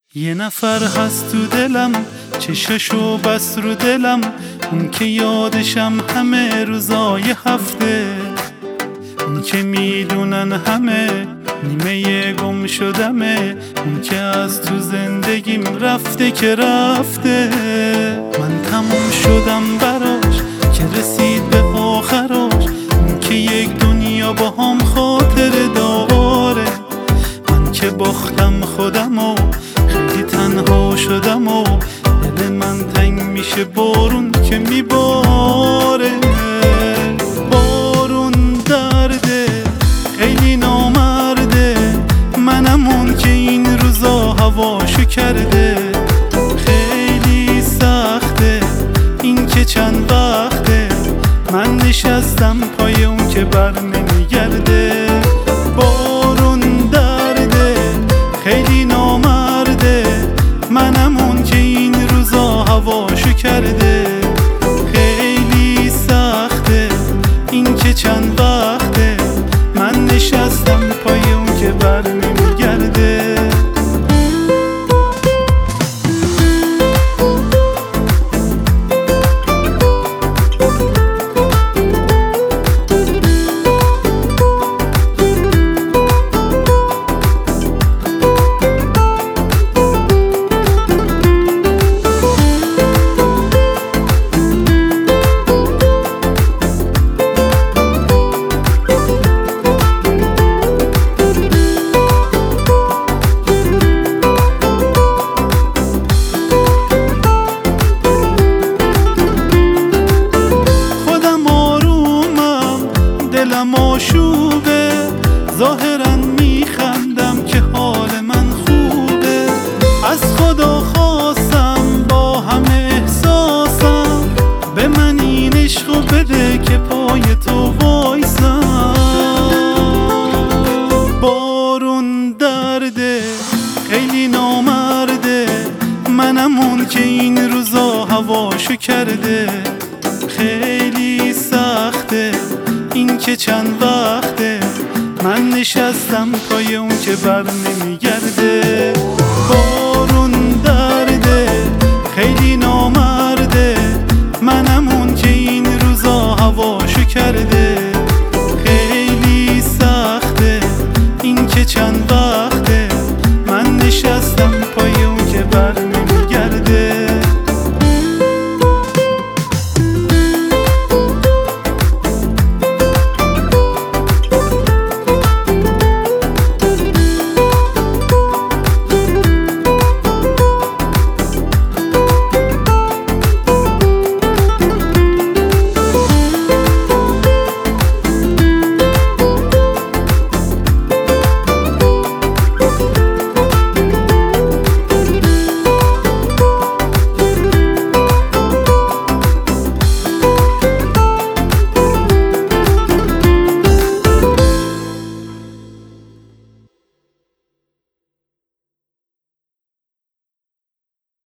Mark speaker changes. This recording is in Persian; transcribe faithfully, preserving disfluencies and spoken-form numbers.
Speaker 1: یه نفر هست تو دلم، چششو بس رو دلم، اون که یادشم همه روزای هفته، اون که میدونن همه نیمه گم شدمه، اون که از تو زندگیم رفته که رفته. من تموم شدم براش که رسید به آخراش، اون که یک دنیا با هم خاطر داره، من که باختم خودم و خیلی تنها شدم و دل من تنگ میشه بارون که میباره. بارون درده خیلی نامرده، منم اون که این روزا هواشو کرده. خیلی سخته این که چند وقته من نشستم پای اون که بر نمیگرده. بارون درده خیلی نامرده، منم اون که این روزا هواشو کرده. خیلی سخته این که چند وقته من نشستم پای اون که بر نمیگرده. دلم آشوبه، ظاهرا میخندم که حال من خوبه. از خدا خواستم با همه احساسم، به من این عشقو بده که پای تو وایسم. بارون درده خیلی نامرده، منم اون که این روزا هواشو کرده. خیلی سخته این که چند وقته من نشستم پای اون که بر نمیگرده. بارون درده خیلی نامرده، منم اون که این روزا هواشو کرده. خیلی سخته این که چند وقته من نشستم